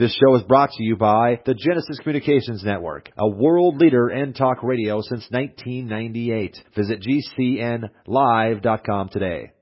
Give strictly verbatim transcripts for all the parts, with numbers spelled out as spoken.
This show is brought to you by the Genesis Communications Network, a world leader in talk radio since nineteen ninety-eight. Visit G C N live dot com today.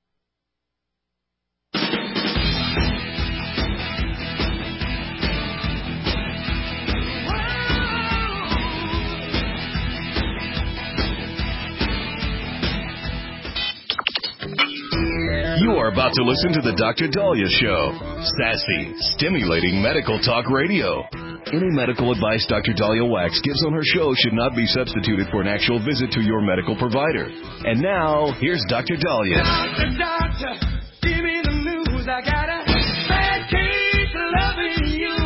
You are about to listen to the Doctor Daliah Show. Sassy, stimulating medical talk radio. Any medical advice Doctor Daliah Wax gives on her show should not be substituted for an actual visit to your medical provider. And now, here's Doctor Daliah. Doctor, doctor, give me the news. I got a bad case of loving you.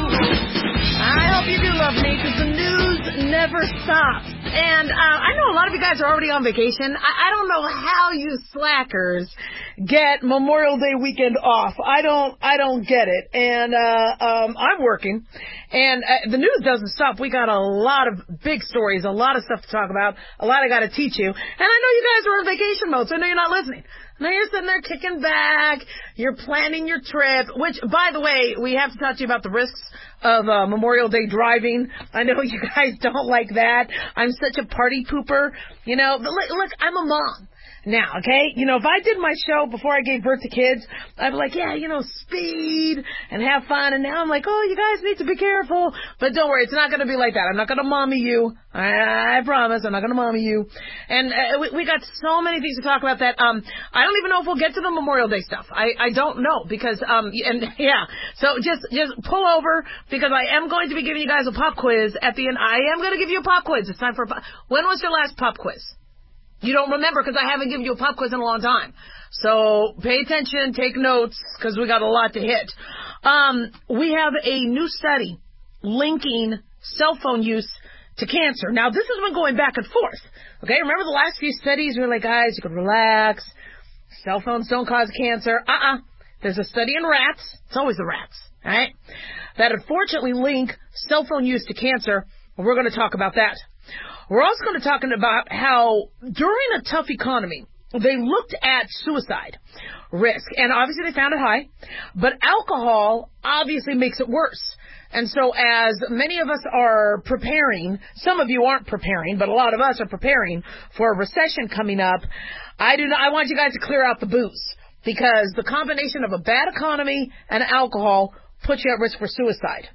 I hope you do love me, because the news never stops. And uh, I know a lot of you guys are already on vacation. I, I don't know how you slackers get Memorial Day weekend off. I don't, I don't get it. And uh, um, I'm working, and uh, the news doesn't stop. We got a lot of big stories, a lot of stuff to talk about, a lot I got to teach you. And I know you guys are on vacation mode, so I know you're not listening. Now you're sitting there kicking back, you're planning your trip, which, by the way, we have to talk to you about the risks of uh, Memorial Day driving. I know you guys don't like that. I'm such a party pooper. You know, but look, look, I'm a mom now, okay? You know, if I did my show before I gave birth to kids, I'd be like, yeah, you know, speed and have fun. And now I'm like, oh, you guys need to be careful. But don't worry, it's not going to be like that. I'm not going to mommy you. I, I promise. I'm not going to mommy you. And uh, we, we got so many things to talk about that. Um, I don't even know if we'll get to the Memorial Day stuff. I, I don't know because, um, and yeah. So just, just pull over because I am going to be giving you guys a pop quiz at the end. I am going to give you a pop quiz. It's time for a pop. When was your last pop quiz? You don't remember because I haven't given you a pop quiz in a long time. So pay attention, take notes, because we got a lot to hit. Um, we have a new study linking cell phone use to cancer. Now, this has been going back and forth. Okay, remember the last few studies? We were like, guys, you can relax. Cell phones don't cause cancer. Uh-uh. There's a study in rats. It's always the rats, all right? That unfortunately link cell phone use to cancer. We're going to talk about that. We're also going to talk about how during a tough economy, they looked at suicide risk. And obviously they found it high. But alcohol obviously makes it worse. And so as many of us are preparing, some of you aren't preparing, but a lot of us are preparing for a recession coming up, I do not, I want you guys to clear out the booze. Because the combination of a bad economy and alcohol puts you at risk for suicide.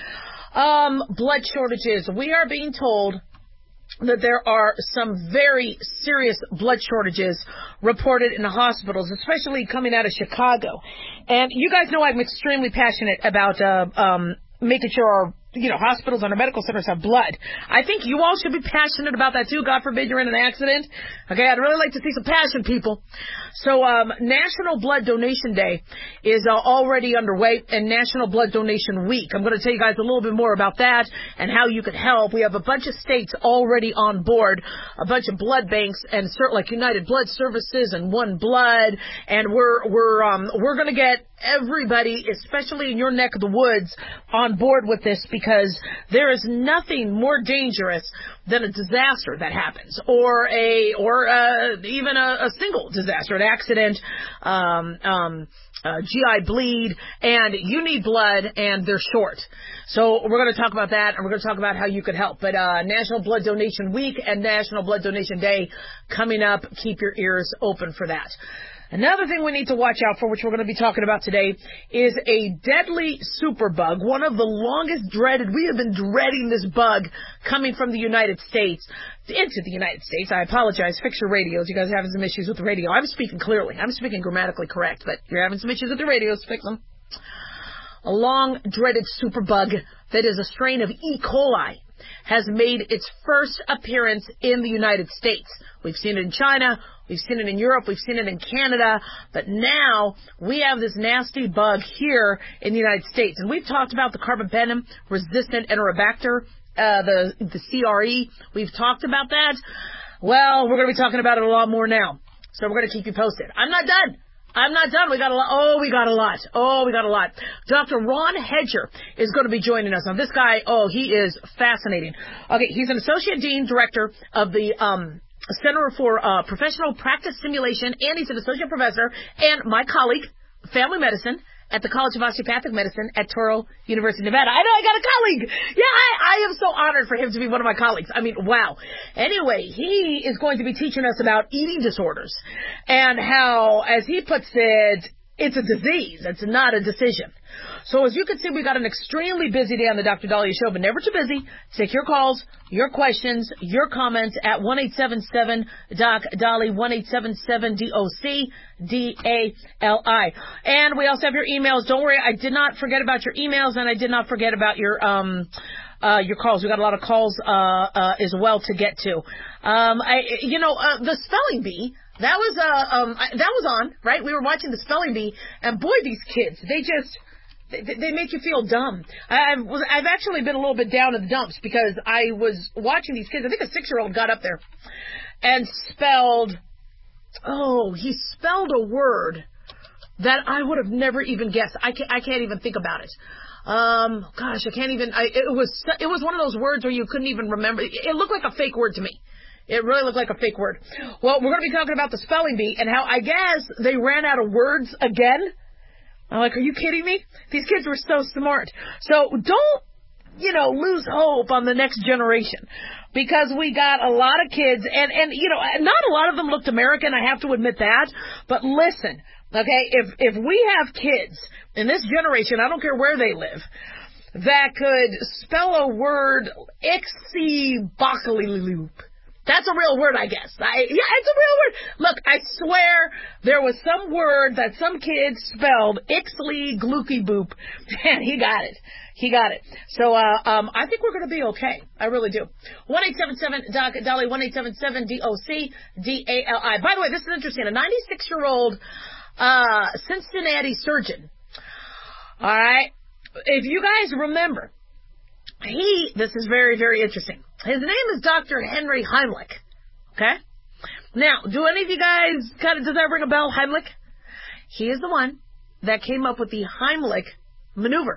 Um, blood shortages. We are being told that there are some very serious blood shortages reported in the hospitals, especially coming out of Chicago. And you guys know I'm extremely passionate about uh, um, making sure our you know, hospitals and our medical centers have blood. I think you all should be passionate about that too. God forbid you're in an accident. Okay, I'd really like to see some passion, people. So, um, National Blood Donation Day is uh, already underway, and National Blood Donation Week. I'm going to tell you guys a little bit more about that and how you could help. We have a bunch of states already on board, a bunch of blood banks, and certain like United Blood Services and One Blood, and we're we're um we're going to get everybody, especially in your neck of the woods, on board with this, because there is nothing more dangerous than a disaster that happens, or a, or uh, even a, a single disaster, an accident, um, um, uh, G I bleed, and you need blood, and they're short. So we're going to talk about that, and we're going to talk about how you could help. But uh, National Blood Donation Week and National Blood Donation Day coming up. Keep your ears open for that. Another thing we need to watch out for, which we're going to be talking about today, is a deadly superbug, one of the longest dreaded. We have been dreading this bug coming from the United States into the United States. I apologize. Fix your radios. You guys are having some issues with the radio. I'm speaking clearly. I'm speaking grammatically correct, but you're having some issues with the radios. Fix them. A long dreaded superbug that is a strain of E. coli has made its first appearance in the United States. We've seen it in China, we've seen it in Europe, we've seen it in Canada, but now we have this nasty bug here in the United States. And we've talked about the carbapenem-resistant Enterobacter, uh, the, the C R E. We've talked about that. Well, we're going to be talking about it a lot more now. So we're going to keep you posted. I'm not done. I'm not done. We got a lot. Oh, we got a lot. Oh, we got a lot. Doctor Ron Hedger is going to be joining us. Now, this guy, oh, he is fascinating. Okay, he's an associate dean director of the um, Center for uh, Professional Practice Simulation, and he's an associate professor and my colleague, family medicine, at the College of Osteopathic Medicine at Touro University, Nevada. I know, I got a colleague. Yeah, I, I am so honored for him to be one of my colleagues. I mean, wow. Anyway, he is going to be teaching us about eating disorders and how, as he puts it, it's a disease. It's not a decision. So as you can see, we got an extremely busy day on the Doctor Daliah Show, but never too busy. Take your calls, your questions, your comments at one eight seven seven Doc Dali, one eight seven seven D O C D A L I. And we also have your emails. Don't worry, I did not forget about your emails, and I did not forget about your um uh your calls. We got a lot of calls uh uh as well to get to. Um I you know, uh, the spelling bee, that was uh um that was on, right? We were watching the spelling bee, and boy, these kids, they just They, they make you feel dumb. I, I've, I've actually been a little bit down in the dumps because I was watching these kids. I think a six-year-old got up there and spelled, oh, he spelled a word that I would have never even guessed. I can't, I can't even think about it. Um, gosh, I can't even, I, it was, it was one of those words where you couldn't even remember. It, it looked like a fake word to me. It really looked like a fake word. Well, we're going to be talking about the spelling bee and how I guess they ran out of words again. I'm like, are you kidding me? These kids were so smart. So don't, you know, lose hope on the next generation, because we got a lot of kids, and, and you know, not a lot of them looked American, I have to admit that. But listen, okay, if, if we have kids in this generation, I don't care where they live, that could spell a word, ixi-bockily-loop. That's a real word, I guess. I, yeah, it's a real word. Look, I swear there was some word that some kid spelled Ixley Glooky Boop, and he got it. He got it. So uh, um, I think we're going to be okay. I really do. one eight seven seven Doc Dali, one eight seven seven D O C D A L I. By the way, this is interesting. A ninety-six-year-old uh, Cincinnati surgeon. All right. If you guys remember, he, this is very, very interesting. His name is Doctor Henry Heimlich. Okay? Now, do any of you guys, kind of, does that ring a bell, Heimlich? He is the one that came up with the Heimlich maneuver.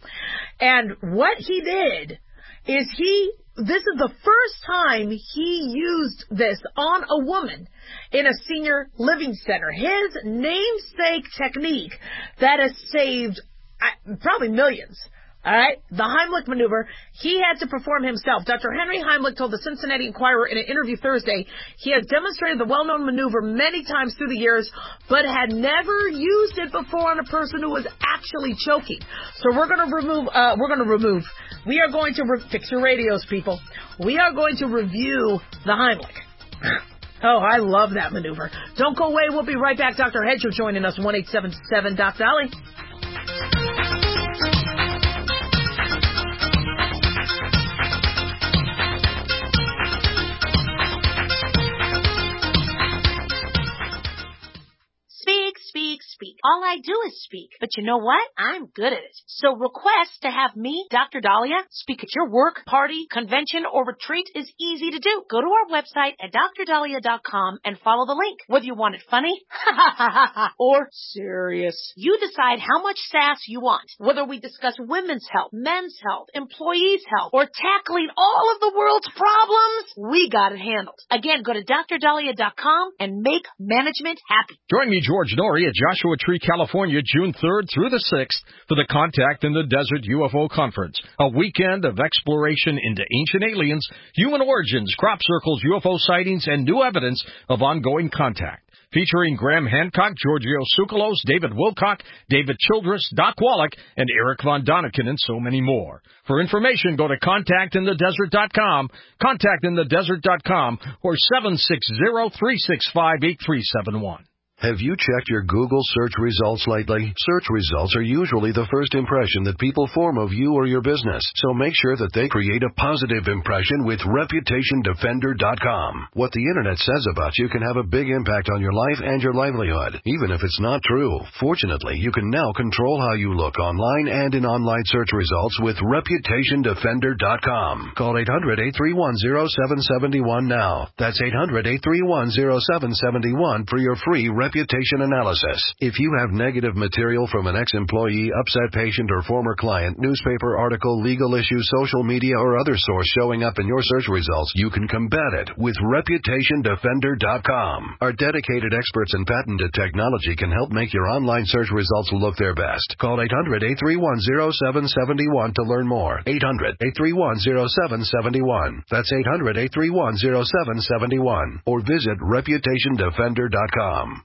And what he did is he, this is the first time he used this on a woman in a senior living center. His namesake technique that has saved uh, probably millions. All right, the Heimlich maneuver, he had to perform himself. Doctor Henry Heimlich told the Cincinnati Enquirer in an interview Thursday he has demonstrated the well-known maneuver many times through the years, but had never used it before on a person who was actually choking. So we're going to remove, uh, we're going to remove, we are going to, re- fix your radios, people. We are going to review the Heimlich. Oh, I love that maneuver. Don't go away. We'll be right back. Doctor Hedger joining us, one eight seven seven Doc Dali. Speak. All I do is speak. But you know what? I'm good at it. So request to have me, Doctor Daliah, speak at your work, party, convention, or retreat is easy to do. Go to our website at dr daliah dot com and follow the link. Whether you want it funny or serious, you decide how much sass you want. Whether we discuss women's health, men's health, employees' health, or tackling all of the world's problems, we got it handled. Again, go to dr daliah dot com and make management happy. Join me, George Norrie, at Joshua Tree, California, June third through the sixth for the Contact in the Desert U F O Conference, a weekend of exploration into ancient aliens, human origins, crop circles, U F O sightings, and new evidence of ongoing contact. Featuring Graham Hancock, Giorgio Tsoukalos, David Wilcock, David Childress, Doc Wallach, and Eric Von Daniken, and so many more. For information, go to contact in the desert dot com, contact in the desert dot com, or seven six zero, three six five, eight three seven one. Have you checked your Google search results lately? Search results are usually the first impression that people form of you or your business, so make sure that they create a positive impression with reputation defender dot com. What the Internet says about you can have a big impact on your life and your livelihood, even if it's not true. Fortunately, you can now control how you look online and in online search results with reputation defender dot com. Call eight hundred, eight three one, zero seven seven one now. That's eight hundred, eight three one, zero seven seven one for your free reputation reputation analysis. If you have negative material from an ex-employee, upset patient, or former client, newspaper article, legal issue, social media, or other source showing up in your search results, you can combat it with reputation defender dot com. Our dedicated experts in patented technology can help make your online search results look their best. Call eight hundred, eight three one, zero seven seven one to learn more. eight hundred, eight three one, zero seven seven one. That's eight hundred, eight three one, zero seven seven one. Or visit reputation defender dot com.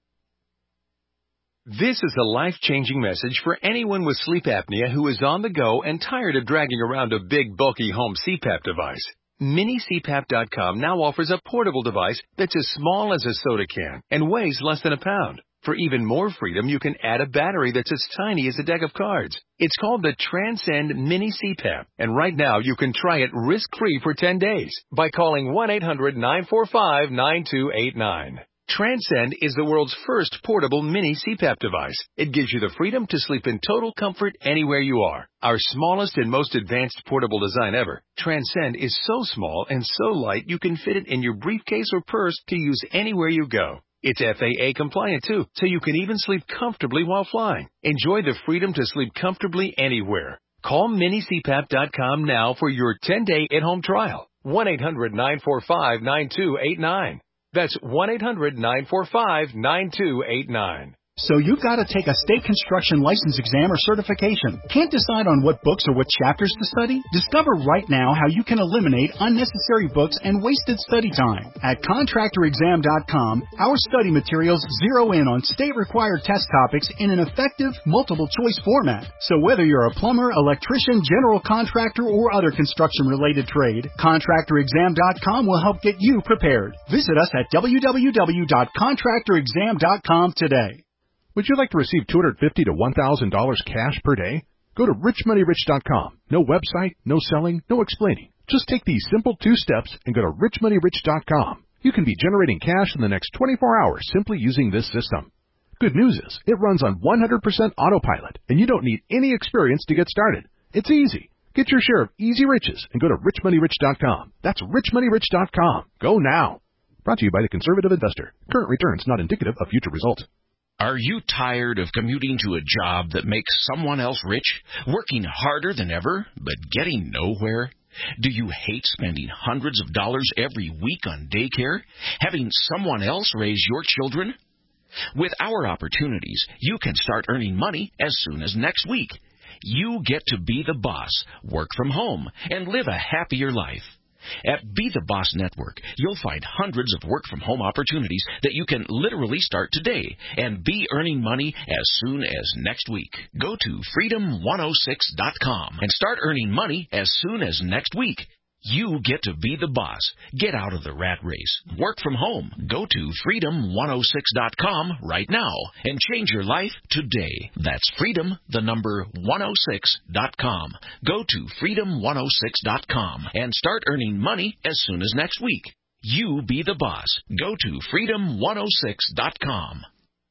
This is a life-changing message for anyone with sleep apnea who is on the go and tired of dragging around a big, bulky home C PAP device. Mini C PAP dot com now offers a portable device that's as small as a soda can and weighs less than a pound. For even more freedom, you can add a battery that's as tiny as a deck of cards. It's called the Transcend Mini C PAP, and right now you can try it risk-free for ten days by calling one eight hundred, nine four five, nine two eight nine. Transcend is the world's first portable mini C PAP device. It gives you the freedom to sleep in total comfort anywhere you are. Our smallest and most advanced portable design ever, Transcend is so small and so light you can fit it in your briefcase or purse to use anywhere you go. It's F A A compliant too, so you can even sleep comfortably while flying. Enjoy the freedom to sleep comfortably anywhere. Call mini C PAP dot com now for your ten-day at-home trial. one eight hundred, nine four five, nine two eight nine. That's one eight hundred, nine four five, nine two eight nine. So you've got to take a state construction license exam or certification. Can't decide on what books or what chapters to study? Discover right now how you can eliminate unnecessary books and wasted study time. At contractor exam dot com, our study materials zero in on state-required test topics in an effective, multiple-choice format. So whether you're a plumber, electrician, general contractor, or other construction-related trade, contractor exam dot com will help get you prepared. Visit us at w w w dot contractor exam dot com today. Would you like to receive two hundred fifty dollars to one thousand dollars cash per day? Go to rich money rich dot com. No website, no selling, no explaining. Just take these simple two steps and go to rich money rich dot com. You can be generating cash in the next twenty-four hours simply using this system. Good news is, it runs on one hundred percent autopilot, and you don't need any experience to get started. It's easy. Get your share of easy riches and go to rich money rich dot com. That's rich money rich dot com. Go now. Brought to you by the Conservative Investor. Current returns not indicative of future results. Are you tired of commuting to a job that makes someone else rich, working harder than ever, but getting nowhere? Do you hate spending hundreds of dollars every week on daycare, having someone else raise your children? With our opportunities, you can start earning money as soon as next week. You get to be the boss, work from home, and live a happier life. At Be the Boss Network, you'll find hundreds of work-from-home opportunities that you can literally start today and be earning money as soon as next week. Go to freedom one oh six dot com and start earning money as soon as next week. You get to be the boss. Get out of the rat race. Work from home. Go to freedom one oh six dot com right now and change your life today. That's freedom, the number one oh six dot com. Go to freedom one oh six dot com and start earning money as soon as next week. You be the boss. Go to freedom one oh six dot com.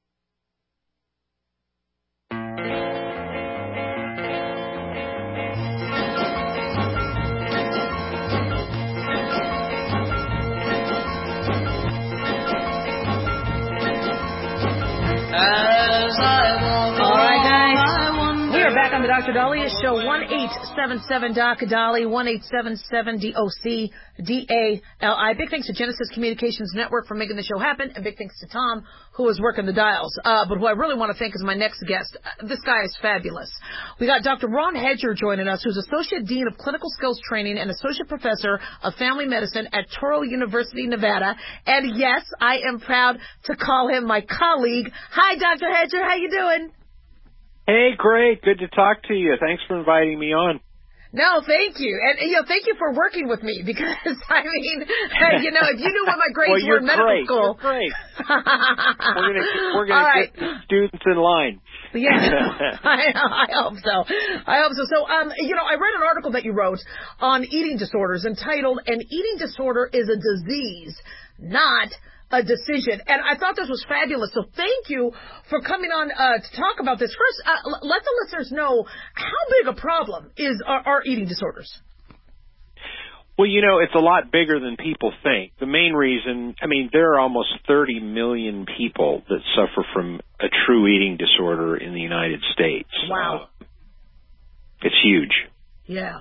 The Doctor Daliah Show, one eight seven seven D O C Dolly, one eight seven seven D O C D A L I. Big thanks to Genesis Communications Network for making the show happen, and big thanks to Tom, who is working the dials. Uh, but who I really want to thank is my next guest. Uh, this guy is fabulous. We got Doctor Ron Hedger joining us, who's Associate Dean of Clinical Skills Training and Associate Professor of Family Medicine at Touro University, Nevada. And yes, I am proud to call him my colleague. Hi, Doctor Hedger. How you doing? Hey, great. Good to talk to you. Thanks for inviting me on. No, thank you. And, you know, thank you for working with me because, I mean, you know, if you knew what my grades well, were in medical great. school. You're great. We're going we're gonna right. get students in line. Yeah, I, I hope so. I hope so. So, um, you know, I read an article that you wrote on eating disorders entitled, "An Eating Disorder is a Disease, Not a Decision." And I thought this was fabulous. So thank you for coming on uh, to talk about this. First, uh, let the listeners know how big a problem is our, our eating disorders. Well, you know, it's a lot bigger than people think. The main reason, I mean, there are almost thirty million people that suffer from a true eating disorder in the United States. Wow. Uh, it's huge. Yeah.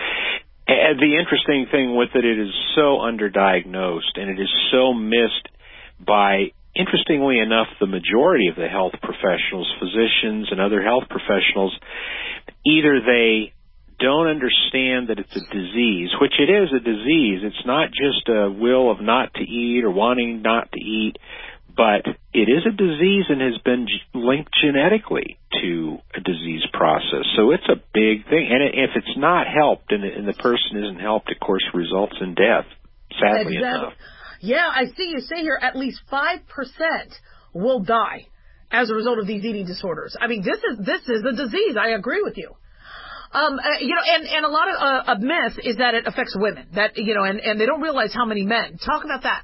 And the interesting thing with it, it is so underdiagnosed, and it is so missed by, interestingly enough, the majority of the health professionals, physicians and other health professionals. Either they don't understand that it's a disease, which it is a disease. It's not just a will of not to eat or wanting not to eat, but it is a disease and has been linked genetically to a disease process. So it's a big thing. And if it's not helped and the person isn't helped, of course, results in death, sadly exactly. enough. Yeah, I see you say here at least five percent will die as a result of these eating disorders. I mean, this is this is a disease. I agree with you. Um, uh, you know, and, and a lot of uh, a myth is that it affects women. That you know, and, and they don't realize how many men. Talk about that.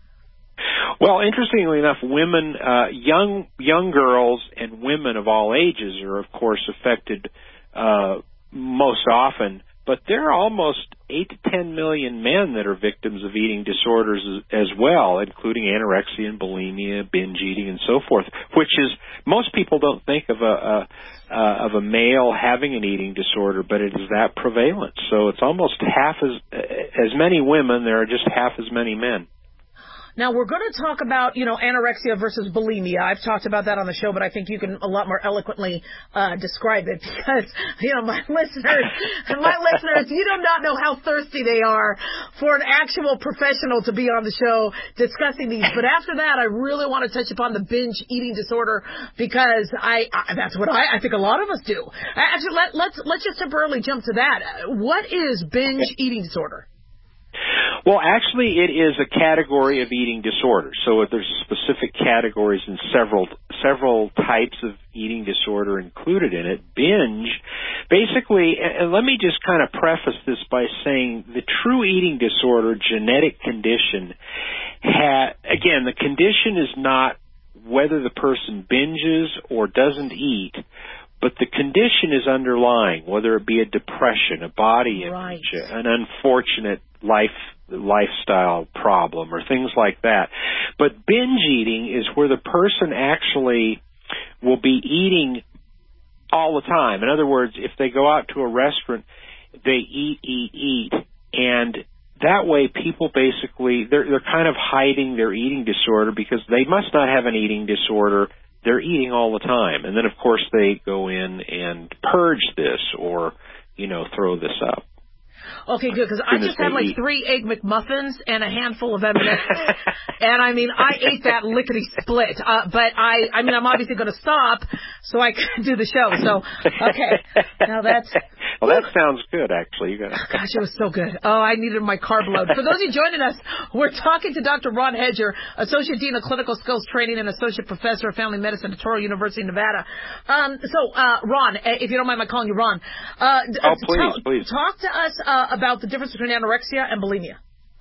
Well, interestingly enough, women, uh, young young girls and women of all ages are, of course, affected uh, most often. But there are almost eight to ten million men that are victims of eating disorders as, as well, including anorexia and bulimia, binge eating, and so forth. Which is, most people don't think of a, a uh, of a male having an eating disorder, but it is that prevalent. So it's almost half as as many women. There are just half as many men. Now, we're going to talk about, you know, anorexia versus bulimia. I've talked about that on the show, but I think you can a lot more eloquently uh, describe it because, you know, my listeners, my listeners, you do not know how thirsty they are for an actual professional to be on the show discussing these. But after that, I really want to touch upon the binge eating disorder because I, I that's what I, I think a lot of us do. Actually, let, let's let's just temporarily jump to that. What is binge eating disorder? Well, actually, it is a category of eating disorders. So there's specific categories and several several types of eating disorder included in it. Binge, basically, and let me just kind of preface this by saying the true eating disorder genetic condition, ha, again, the condition is not whether the person binges or doesn't eat, but the condition is underlying, whether it be a depression, a body image, right. an unfortunate life lifestyle problem, or things like that. But binge eating is where the person actually will be eating all the time. In other words, if they go out to a restaurant, they eat, eat, eat, and that way people basically, they're, they're kind of hiding their eating disorder because they must not have an eating disorder. They're eating all the time. And then, of course, they go in and purge this or, you know, throw this up. Okay, good, because I just had like three Egg McMuffins and a handful of M and M's. And, I mean, I ate that lickety-split. Uh, but, I I mean, I'm obviously going to stop so I can do the show. So, okay. Now that's... Well, that sounds good, actually. You got oh, gosh, it was so good. Oh, I needed my carb load. For those of you joining us, we're talking to Doctor Ron Hedger, Associate Dean of Clinical Skills Training and Associate Professor of Family Medicine at Touro University, Nevada. Um, so, uh, Ron, if you don't mind my calling you Ron. Uh, oh, please, tell, please. Talk to us uh, about the difference between anorexia and bulimia.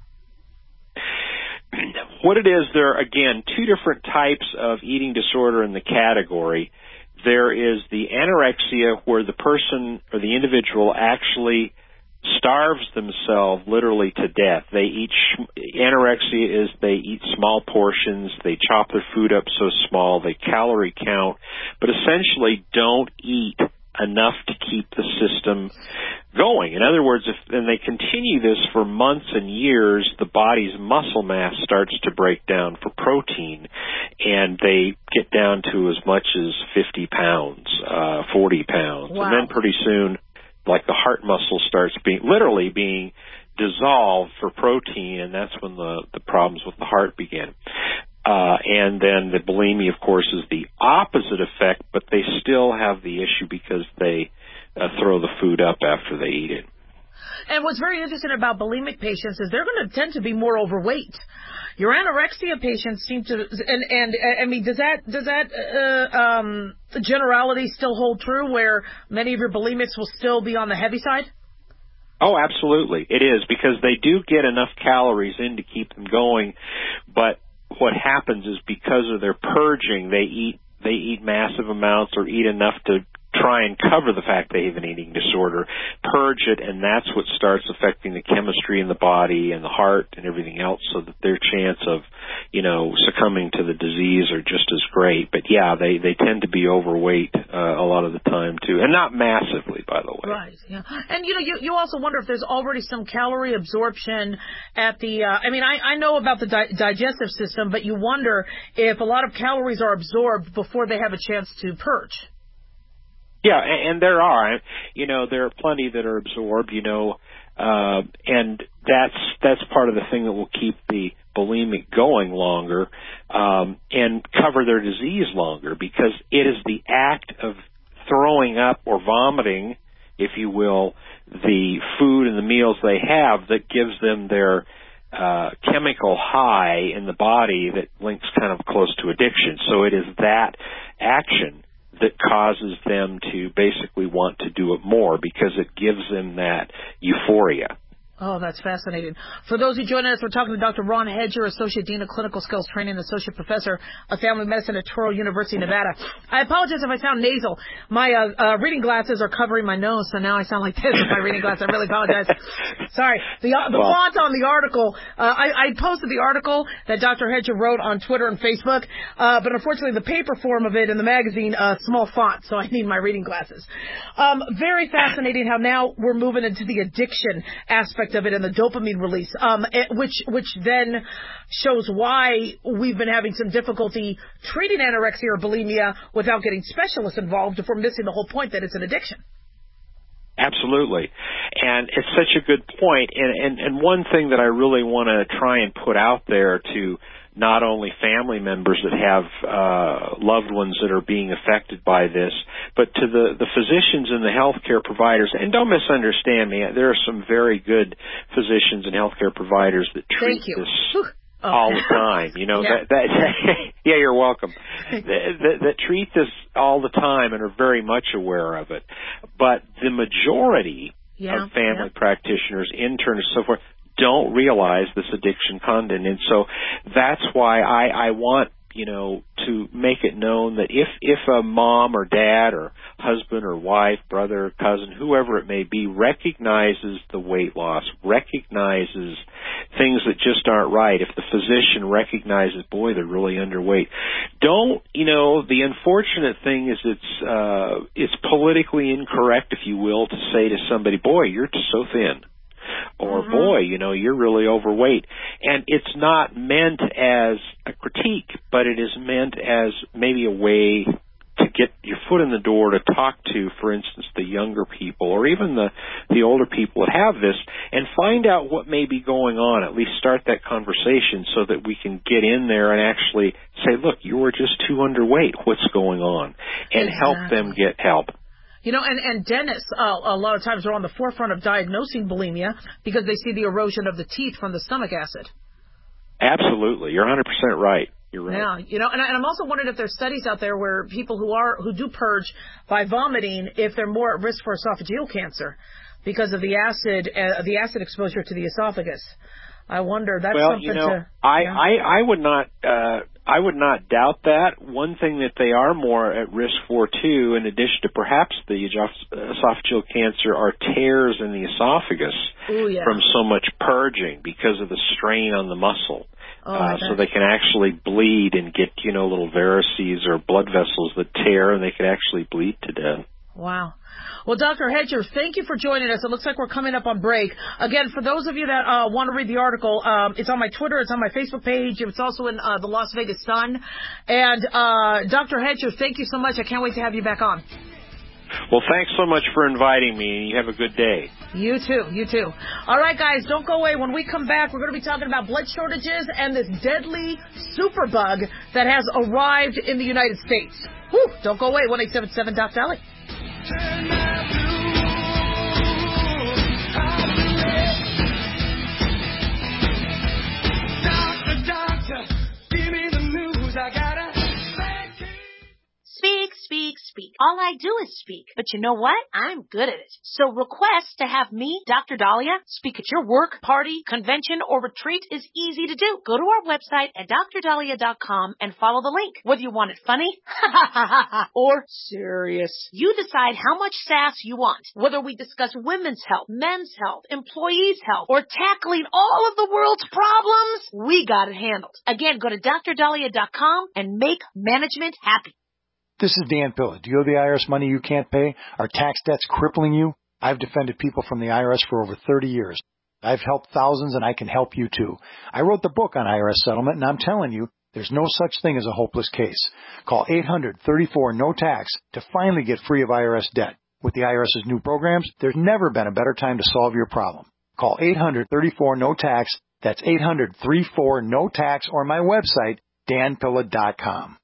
What it is, there are, again, two different types of eating disorder in the category. There is the anorexia where the person or the individual actually starves themselves literally to death. They eat, anorexia is they eat small portions, they chop their food up so small, they calorie count, but essentially don't eat enough to keep the system going. In other words, if and they continue this for months and years, the body's muscle mass starts to break down for protein, and they get down to as much as fifty pounds, uh, forty pounds. Wow. And then pretty soon, like the heart muscle starts being, literally being dissolved for protein, and that's when the, the problems with the heart begin. Uh, and then the bulimia, of course, is the opposite effect, but they still have the issue because they uh, throw the food up after they eat it. And what's very interesting about bulimic patients is they're going to tend to be more overweight. Your anorexia patients seem to, and, and I mean, does that, does that, uh, um, generality still hold true where many of your bulimics will still be on the heavy side? Oh, absolutely. It is, because they do get enough calories in to keep them going, but what happens is because of their purging, they eat, they eat massive amounts or eat enough to try and cover the fact they have an eating disorder. purge it, and that's what starts affecting the chemistry in the body and the heart and everything else, so that their chance of, you know, succumbing to the disease are just as great. But yeah, they, they tend to be overweight uh, a lot of the time too, and not massively, by the way. Right. Yeah. And you know, you you also wonder if there's already some calorie absorption at the. Uh, I mean, I I know about the di- digestive system, but you wonder if a lot of calories are absorbed before they have a chance to purge. Yeah, and, and there are, you know, there are plenty that are absorbed, you know, uh, and that's that's part of the thing that will keep the bulimic going longer um, and cover their disease longer, because it is the act of throwing up or vomiting, if you will, the food and the meals they have that gives them their uh, chemical high in the body that links kind of close to addiction. So it is that action that causes them to basically want to do it more, because it gives them that euphoria. Oh, that's fascinating. For those who join us, we're talking to Doctor Ron Hedger, Associate Dean of Clinical Skills Training and Associate Professor of Family Medicine at Touro University, Nevada. I apologize if I sound nasal. My uh, uh, reading glasses are covering my nose, so now I sound like this with my reading glasses. I really apologize. Sorry. The, uh, the well, font on the article, uh, I, I posted the article that Doctor Hedger wrote on Twitter and Facebook, uh, but unfortunately the paper form of it in the magazine, uh, small font, so I need my reading glasses. Um, very fascinating how now we're moving into the addiction aspect of it and the dopamine release, um, which which then shows why we've been having some difficulty treating anorexia or bulimia without getting specialists involved if we're missing the whole point that it's an addiction. Absolutely. And it's such a good point. And, and, and one thing that I really want to try and put out there to not only family members that have uh, loved ones that are being affected by this, but to the, the physicians and the healthcare providers. And don't misunderstand me, there are some very good physicians and healthcare providers that treat Thank you. this Whew. Oh. all the time. You know, yeah. that, that yeah, you're welcome. that, that, that treat this all the time and are very much aware of it. But the majority yeah. of family yeah. practitioners, interns, so forth, don't realize this addiction content. And so that's why I, I want, you know, to make it known that if, if a mom or dad or husband or wife, brother, cousin, whoever it may be, recognizes the weight loss, recognizes things that just aren't right, if the physician recognizes, boy, they're really underweight, don't, you know, the unfortunate thing is it's, uh, it's politically incorrect, if you will, to say to somebody, boy, you're just so thin. Or, mm-hmm. boy, you know, you're really overweight. And it's not meant as a critique, but it is meant as maybe a way to get your foot in the door to talk to, for instance, the younger people or even the, the older people that have this, and find out what may be going on, at least start that conversation so that we can get in there and actually say, look, you were just too underweight. What's going on? And exactly. help them get help. You know, and, and dentists, uh, a lot of times are on the forefront of diagnosing bulimia because they see the erosion of the teeth from the stomach acid. Absolutely. You're one hundred percent right. You're right. Yeah, you know, and, I, and I'm also wondering if there's studies out there where people who are who do purge by vomiting, if they're more at risk for esophageal cancer because of the acid, uh, the acid exposure to the esophagus. I wonder. That's well, something you know, to. I, Yeah. I I would not uh, I would not doubt that. One thing that they are more at risk for too, in addition to perhaps the esophageal cancer, are tears in the esophagus Ooh, yeah. from so much purging because of the strain on the muscle. Oh, uh, so they can actually bleed and get, you know, little varices or blood vessels that tear, and they can actually bleed to death. Wow. Well, Doctor Hedger, thank you for joining us. It looks like we're coming up on break. Again, for those of you that uh, want to read the article, um, it's on my Twitter, it's on my Facebook page, it's also in uh, the Las Vegas Sun. And uh, Doctor Hedger, thank you so much. I can't wait to have you back on. Well, thanks so much for inviting me, and you have a good day. You too, you too. All right, guys, don't go away. When we come back, we're going to be talking about blood shortages and this deadly superbug that has arrived in the United States. Whew, don't go away. one eight seven seven dot Sally. Speak, speak, speak. All I do is speak. But you know what? I'm good at it. So request to have me, Doctor Dahlia, speak at your work, party, convention, or retreat is easy to do. Go to our website at dr dahlia dot com and follow the link. Whether you want it funny or serious, you decide how much sass you want. Whether we discuss women's health, men's health, employees' health, or tackling all of the world's problems, we got it handled. Again, go to dr dahlia dot com and make management happy. This is Dan Pilla. Do you owe the I R S money you can't pay? Are tax debts crippling you? I've defended people from the I R S for over thirty years. I've helped thousands, and I can help you too. I wrote the book on I R S settlement, and I'm telling you, there's no such thing as a hopeless case. Call eight hundred, thirty-four, no tax to finally get free of I R S debt. With the IRS's new programs, there's never been a better time to solve your problem. Call eight hundred, thirty-four, no tax. That's eight hundred, thirty-four, no tax, or my website, dan pilla dot com.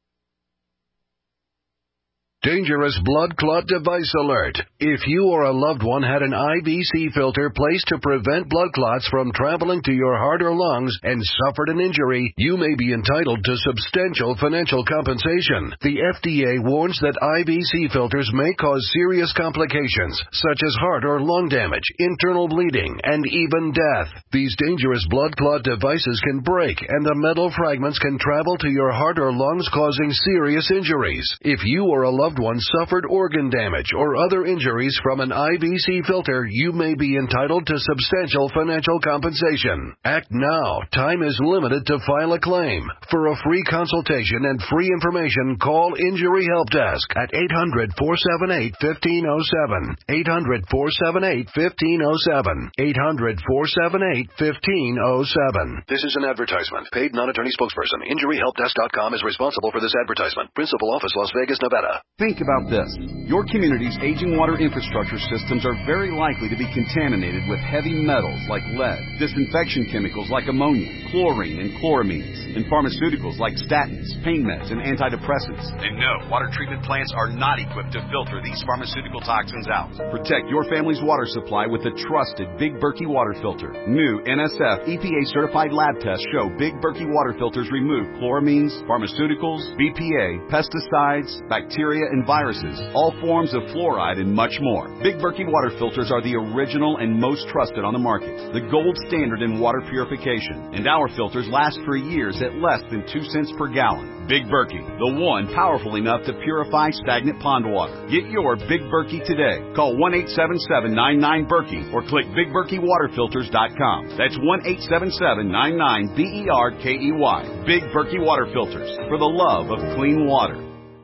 Dangerous blood clot device alert. If you or a loved one had an I V C filter placed to prevent blood clots from traveling to your heart or lungs and suffered an injury, you may be entitled to substantial financial compensation. The F D A warns that I V C filters may cause serious complications, such as heart or lung damage, internal bleeding, and even death. These dangerous blood clot devices can break, and the metal fragments can travel to your heart or lungs, causing serious injuries. If you or a loved one suffered organ damage or other injuries from an I V C filter, you may be entitled to substantial financial compensation. Act now. Time is limited to file a claim. For a free consultation and free information, call Injury Help Desk at eight hundred, four seven eight, one five zero seven. eight hundred, four seven eight, one five zero seven. eight hundred, four seven eight, one five zero seven. This is an advertisement. Paid non-attorney spokesperson. Injury Help Desk dot com is responsible for this advertisement. Principal office, Las Vegas, Nevada. Think about this. Your community's aging water infrastructure systems are very likely to be contaminated with heavy metals like lead, disinfection chemicals like ammonia, chlorine and chloramines, and pharmaceuticals like statins, pain meds, and antidepressants. And no, water treatment plants are not equipped to filter these pharmaceutical toxins out. Protect your family's water supply with the trusted Big Berkey water filter. New N S F E P A-certified lab tests show Big Berkey water filters remove chloramines, pharmaceuticals, B P A, pesticides, bacteria, and viruses, all forms of fluoride, and much more. Big Berkey water filters are the original and most trusted on the market, the gold standard in water purification, and our filters last for years at less than two cents per gallon. Big Berkey, the one powerful enough to purify stagnant pond water. Get your Big Berkey today. Call one eight seven seven, nine nine, Berkey or click big berkey water filters dot com. That's one eight seven seven, nine nine, B E R K E Y. Big Berkey water filters, for the love of clean water.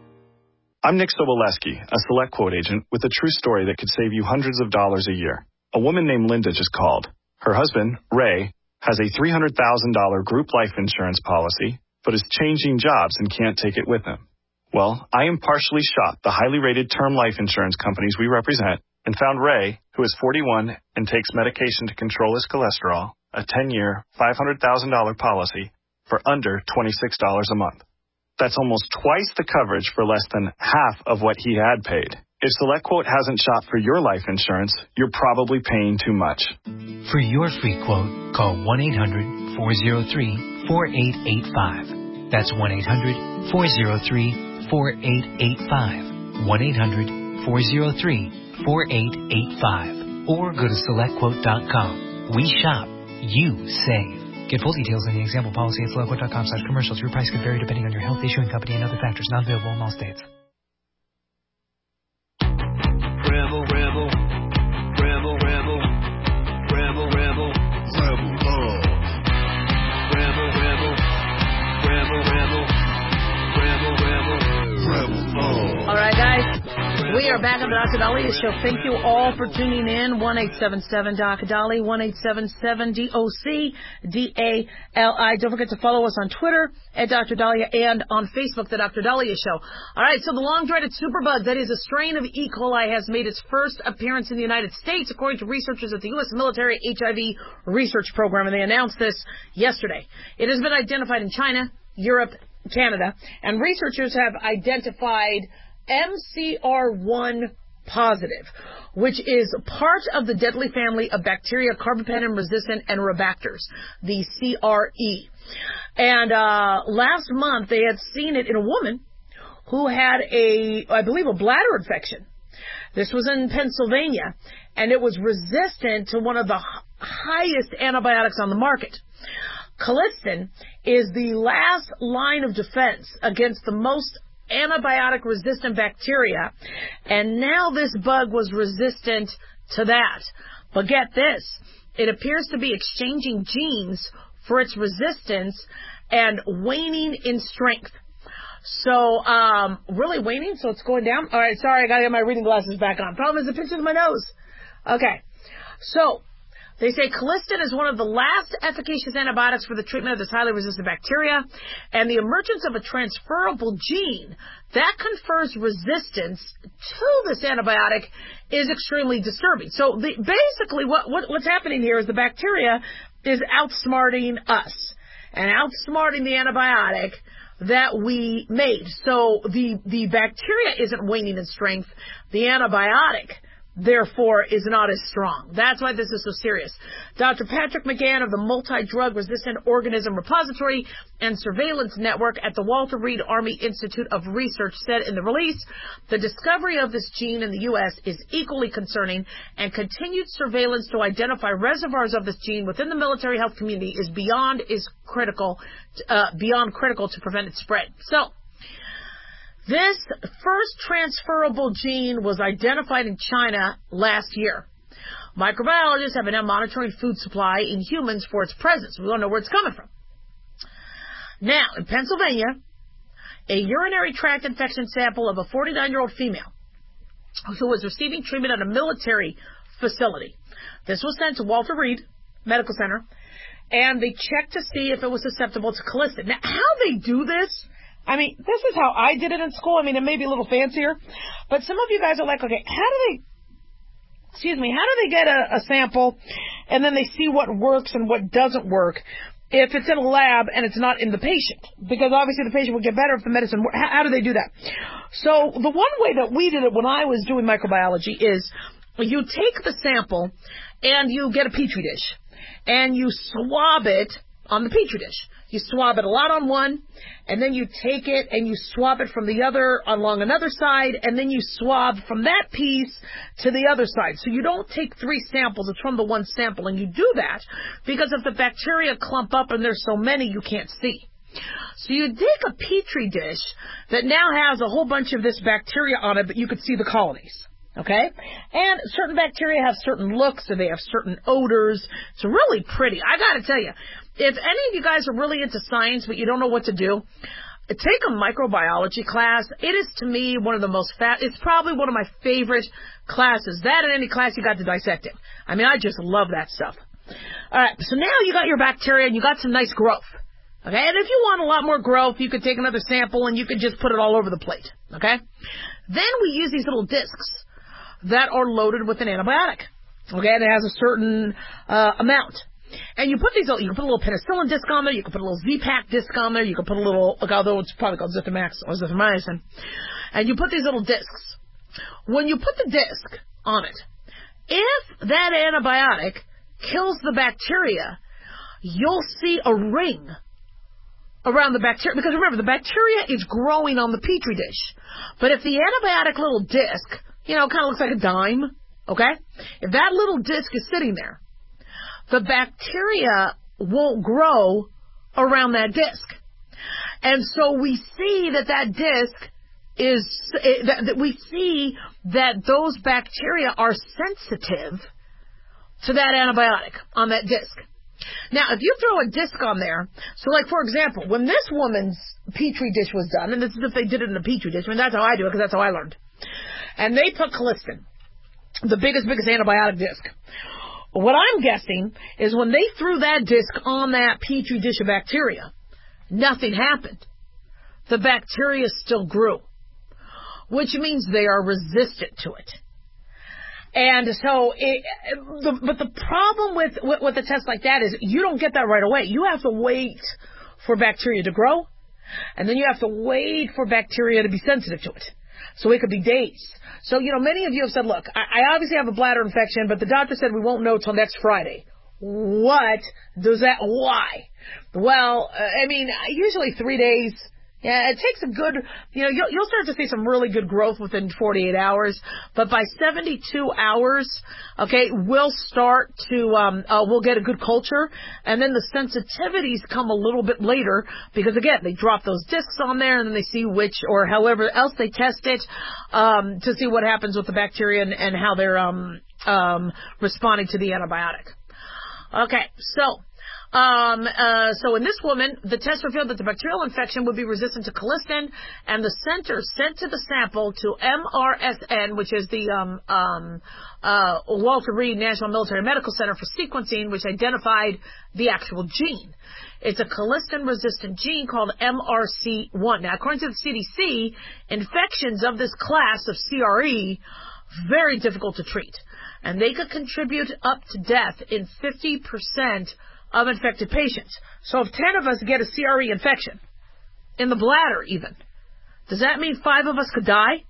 I'm Nick Soboleski, a Select Quote agent with a true story that could save you hundreds of dollars a year. A woman named Linda just called. Her husband, Ray, has a three hundred thousand dollars group life insurance policy, but is changing jobs and can't take it with him. Well, I impartially shopped the highly rated term life insurance companies we represent and found Ray, who is forty-one and takes medication to control his cholesterol, a ten-year, five hundred thousand dollars policy for under twenty-six dollars a month. That's almost twice the coverage for less than half of what he had paid. If SelectQuote hasn't shopped for your life insurance, you're probably paying too much. For your free quote, call one eight hundred, four oh three, four eight eight five. That's one eight hundred, four oh three, four eight eight five. one eight hundred, four oh three, four eight eight five. Or go to select quote dot com. We shop, you save. Get full details in the example policy at select quote dot com slash commercials. Your price could vary depending on your health, issuing company, and other factors. Not available in all states. Rebel, rebel, rebel, rebel, rebel, rebel, rebel, love. Rebel, rebel, rebel, rebel, rebel, rebel, rebel, love. All right, guys. We are back on the Doctor Dahlia Show. Thank you all for tuning in. one eight seven seven D O C Dali, one eight seven seven D O C D A L I. Don't forget to follow us on Twitter at Doctor Dahlia and on Facebook, The Doctor Dahlia Show. All right, so the long-dreaded superbug, that is a strain of E. coli, has made its first appearance in the United States, according to researchers at the U S Military H I V Research Program, and they announced this yesterday. It has been identified in China, Europe, Canada, and researchers have identified M C R one positive, which is part of the deadly family of bacteria carbapenem-resistant Enterobacters, the C R E. And uh, last month they had seen it in a woman who had a, I believe, a bladder infection. This was in Pennsylvania, and it was resistant to one of the highest antibiotics on the market. Colistin is the last line of defense against the most antibiotic-resistant bacteria, and now this bug was resistant to that. But get this, it appears to be exchanging genes for its resistance and waning in strength. So, um, really waning, so it's going down. All right, sorry, I got to get my reading glasses back on. Problem is, it pinches my nose. Okay, so they say colistin is one of the last efficacious antibiotics for the treatment of this highly resistant bacteria, and the emergence of a transferable gene that confers resistance to this antibiotic is extremely disturbing. So the, basically what, what what's happening here is the bacteria is outsmarting us and outsmarting the antibiotic that we made. So the, the bacteria isn't waning in strength. The antibiotic, therefore, is not as strong. That's why this is so serious. Doctor Patrick McGann of the Multi-Drug Resistant Organism Repository and Surveillance Network at the Walter Reed Army Institute of Research said in the release, the discovery of this gene in the U S is equally concerning, and continued surveillance to identify reservoirs of this gene within the military health community is beyond is critical, uh, beyond critical to prevent its spread. So, this first transferable gene was identified in China last year. Microbiologists have been now monitoring food supply in humans for its presence. We don't know where it's coming from. Now, in Pennsylvania, a urinary tract infection sample of a forty-nine-year-old female who was receiving treatment at a military facility. This was sent to Walter Reed Medical Center, and they checked to see if it was susceptible to colistin. Now, how they do this, I mean, this is how I did it in school. I mean, it may be a little fancier, but some of you guys are like, okay, how do they, excuse me, how do they get a, a sample and then they see what works and what doesn't work if it's in a lab and it's not in the patient? Because obviously the patient would get better if the medicine works. How, how do they do that? So the one way that we did it when I was doing microbiology is you take the sample and you get a Petri dish and you swab it on the Petri dish. You swab it a lot on one, and then you take it and you swab it from the other along another side, and then you swab from that piece to the other side. So you don't take three samples, it's from the one sample, and you do that because if the bacteria clump up and there's so many, you can't see. So you take a Petri dish that now has a whole bunch of this bacteria on it, but you could see the colonies. Okay? And certain bacteria have certain looks, and they have certain odors. It's really pretty. I gotta tell you, if any of you guys are really into science, but you don't know what to do, take a microbiology class. It is, to me, one of the most fat, it's probably one of my favorite classes. That and any class you got to dissect it. I mean, I just love that stuff. Alright, so now you got your bacteria and you got some nice growth. Okay, and if you want a lot more growth, you could take another sample and you could just put it all over the plate. Okay? Then we use these little discs that are loaded with an antibiotic. Okay, and it has a certain uh, amount. And you put these, you can put a little penicillin disc on there, you can put a little Z-Pak disc on there, you can put a little, although it's probably called Zithromax or Zithromycin, and you put these little discs. When you put the disc on it, if that antibiotic kills the bacteria, you'll see a ring around the bacteria, because remember, the bacteria is growing on the Petri dish. But if the antibiotic little disc, you know, kind of looks like a dime, okay? If that little disc is sitting there, the bacteria won't grow around that disc. And so we see that that disc is, that, that we see that those bacteria are sensitive to that antibiotic on that disc. Now, if you throw a disc on there, so like, for example, when this woman's Petri dish was done, and this is if they did it in a Petri dish, I mean, that's how I do it because that's how I learned. And they put colistin, the biggest, biggest antibiotic disc. What I'm guessing is when they threw that disc on that Petri dish of bacteria, nothing happened. The bacteria still grew, which means they are resistant to it. And so, it, the, but the problem with, with, with a test like that is you don't get that right away. You have to wait for bacteria to grow, and then you have to wait for bacteria to be sensitive to it. So it could be days. So, you know, many of you have said, look, I, I obviously have a bladder infection, but the doctor said we won't know till next Friday. What does that, why? Well, uh, I mean, usually three days Yeah, it takes a good, you know, you'll, you'll start to see some really good growth within forty-eight hours, but by seventy-two hours, okay, we'll start to, um, uh, we'll get a good culture, and then the sensitivities come a little bit later, because again, they drop those discs on there, and then they see which, or however else they test it, um, to see what happens with the bacteria and, and how they're, um, um, responding to the antibiotic. Okay, so, Um, uh, so in this woman, the test revealed that the bacterial infection would be resistant to colistin, and the center sent to the sample to M R S N, which is the um, um, uh, Walter Reed National Military Medical Center for sequencing, which identified the actual gene. It's a colistin-resistant gene called M R C one. Now, according to the C D C, infections of this class of C R E very difficult to treat, and they could contribute up to death in fifty percent of infected patients. So if ten of us get a C R E infection, in the bladder even, does that mean five of us could die?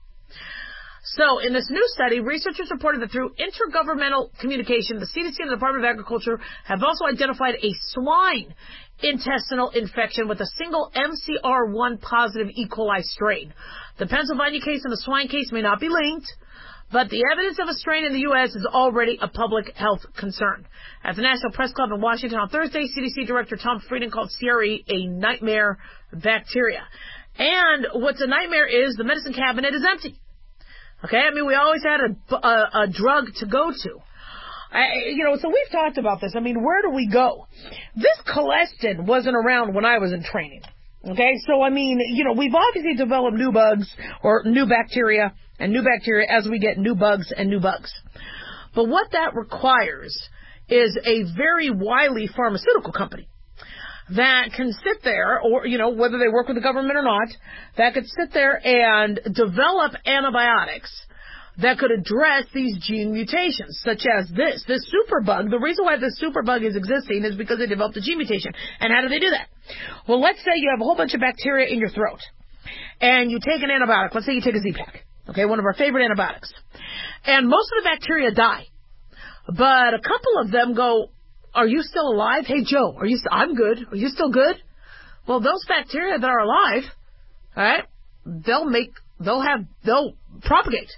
So in this new study, researchers reported that through intergovernmental communication, the C D C and the Department of Agriculture have also identified a swine intestinal infection with a single M C R one positive E. coli strain. The Pennsylvania case and the swine case may not be linked, but the evidence of a strain in the U S is already a public health concern. At the National Press Club in Washington on Thursday, C D C Director Tom Frieden called C R E a nightmare bacteria. And what's a nightmare is the medicine cabinet is empty. Okay, I mean, we always had a, a, a drug to go to. I, you know, so we've talked about this. I mean, where do we go? This colistin wasn't around when I was in training. Okay, so I mean, you know, we've obviously developed new bugs or new bacteria and new bacteria as we get new bugs and new bugs. But what that requires is a very wily pharmaceutical company that can sit there, or, you know, whether they work with the government or not, that could sit there and develop antibiotics that could address these gene mutations, such as this, this superbug. The reason why this superbug is existing is because they developed a gene mutation. And how do they do that? Well, let's say you have a whole bunch of bacteria in your throat, and you take an antibiotic. Let's say you take a Z-Pak, okay, one of our favorite antibiotics. And most of the bacteria die. But a couple of them go, are you still alive? Hey, Joe, are you st- I'm good. Are you still good? Well, those bacteria that are alive, all right, they'll make, they'll have, they'll propagate.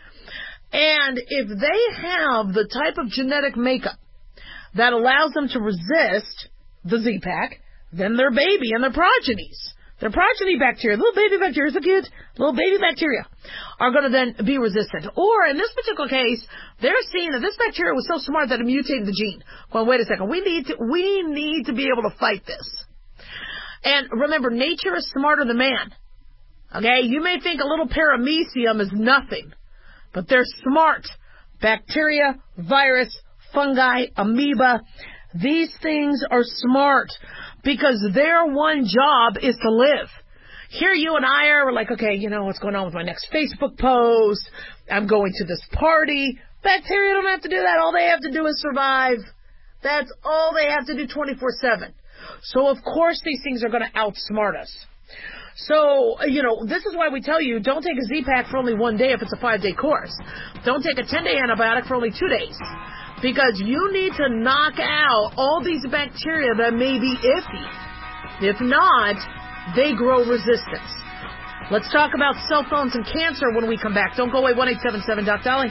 And if they have the type of genetic makeup that allows them to resist the Z-Pak, then their baby and their progenies, their progeny bacteria, little baby bacteria, so cute, little baby bacteria, are going to then be resistant. Or in this particular case, they're seeing that this bacteria was so smart that it mutated the gene. Well, wait a second, we need to, we need to be able to fight this. And remember, nature is smarter than man. Okay, you may think a little paramecium is nothing, but they're smart. Bacteria, virus, fungi, amoeba, these things are smart because their one job is to live. Here you and I are, we're like, okay, you know, what's going on with my next Facebook post? I'm going to this party. Bacteria don't have to do that. All they have to do is survive. That's all they have to do twenty-four seven. So, of course, these things are going to outsmart us. So, you know, this is why we tell you, don't take a Z-Pak for only one day if it's a five-day course. Don't take a ten-day antibiotic for only two days. Because you need to knock out all these bacteria that may be iffy. If not, they grow resistance. Let's talk about cell phones and cancer when we come back. Don't go away, one eight seven seven Doc Dolly.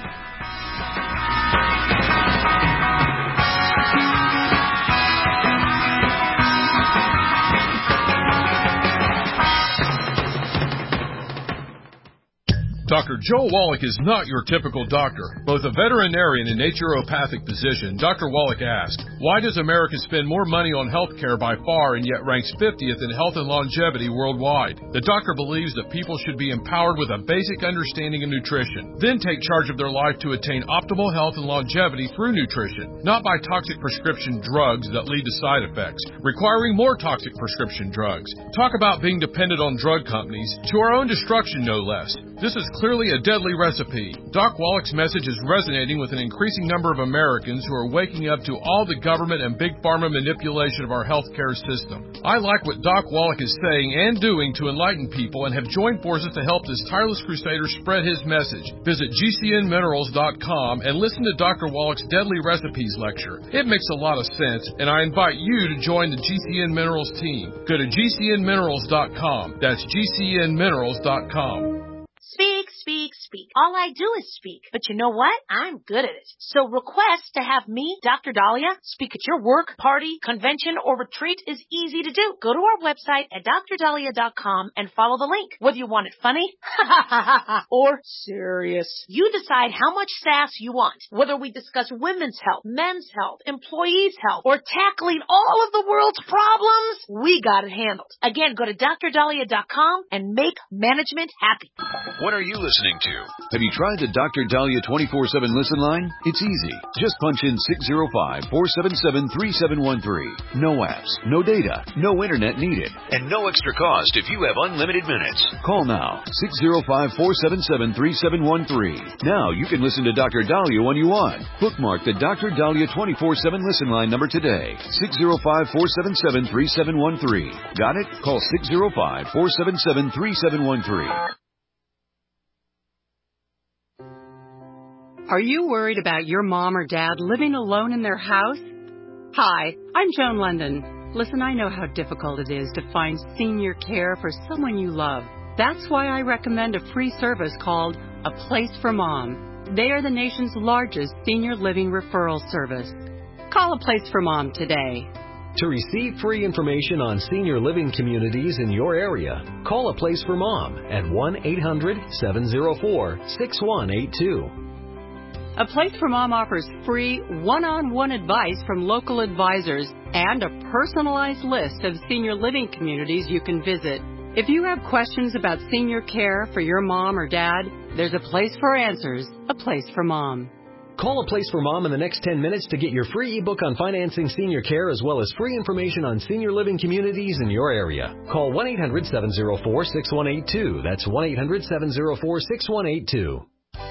Doctor Joe Wallach is not your typical doctor. Both a veterinarian and naturopathic physician, Doctor Wallach asked, why does America spend more money on health care by far and yet ranks fiftieth in health and longevity worldwide? The doctor believes that people should be empowered with a basic understanding of nutrition, then take charge of their life to attain optimal health and longevity through nutrition, not by toxic prescription drugs that lead to side effects, requiring more toxic prescription drugs. Talk about being dependent on drug companies, to our own destruction no less. This is clearly a deadly recipe. Doc Wallach's message is resonating with an increasing number of Americans who are waking up to all the government and big pharma manipulation of our healthcare system. I like what Doc Wallach is saying and doing to enlighten people and have joined forces to help this tireless crusader spread his message. Visit G C N minerals dot com and listen to Doctor Wallach's Deadly Recipes lecture. It makes a lot of sense, and I invite you to join the G C N Minerals team. Go to G C N minerals dot com. That's G C N minerals dot com. Speak, speak, speak. All I do is speak. But you know what? I'm good at it. So request to have me, Doctor Dahlia, speak at your work, party, convention, or retreat is easy to do. Go to our website at Dr Dahlia dot com and follow the link. Whether you want it funny or serious, you decide how much sass you want. Whether we discuss women's health, men's health, employees' health, or tackling all of the world's problems, we got it handled. Again, go to Dr Dahlia dot com and make management happy. What are you listening to? Have you tried the Doctor Dahlia twenty-four seven listen line? It's easy. Just punch in six zero five, four seven seven, three seven one three. No apps, no data, no internet needed, and no extra cost if you have unlimited minutes. Call now, six zero five, four seven seven, three seven one three. Now you can listen to Doctor Dahlia when you want. Bookmark the Doctor Dahlia twenty-four seven listen line number today. six zero five, four seven seven, three seven one three. Got it? Call six zero five, four seven seven, three seven one three. Are you worried about your mom or dad living alone in their house? Hi, I'm Joan London. Listen, I know how difficult it is to find senior care for someone you love. That's why I recommend a free service called A Place for Mom. They are the nation's largest senior living referral service. Call A Place for Mom today. To receive free information on senior living communities in your area, call A Place for Mom at one eight hundred, seven zero four, six one eight two. A Place for Mom offers free one-on-one advice from local advisors and a personalized list of senior living communities you can visit. If you have questions about senior care for your mom or dad, there's a place for answers, A Place for Mom. Call A Place for Mom in the next ten minutes to get your free ebook on financing senior care as well as free information on senior living communities in your area. Call one eight hundred, seven zero four, six one eight two. That's one eight hundred, seven zero four, six one eight two.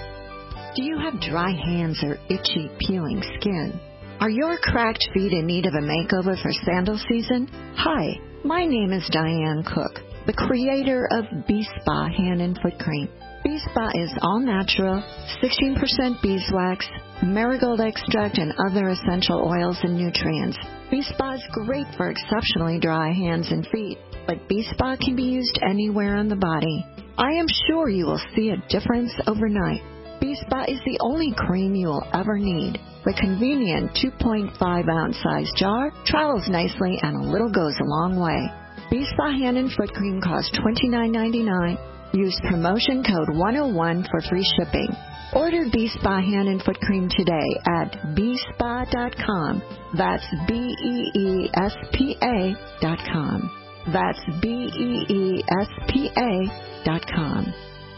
Do you have dry hands or itchy, peeling skin? Are your cracked feet in need of a makeover for sandal season? Hi, my name is Diane Cook, the creator of B-Spa Hand and Foot Cream. B-Spa is all natural, sixteen percent beeswax, marigold extract, and other essential oils and nutrients. B-Spa is great for exceptionally dry hands and feet, but B-Spa can be used anywhere on the body. I am sure you will see a difference overnight. B-Spa is the only cream you will ever need. The convenient two point five ounce size jar travels nicely and a little goes a long way. B-Spa Hand and Foot Cream costs twenty-nine ninety-nine. Use promotion code one oh one for free shipping. Order B-Spa Hand and Foot Cream today at B spa dot com. That's B E E S P A dot com. That's B E E S P A dot com.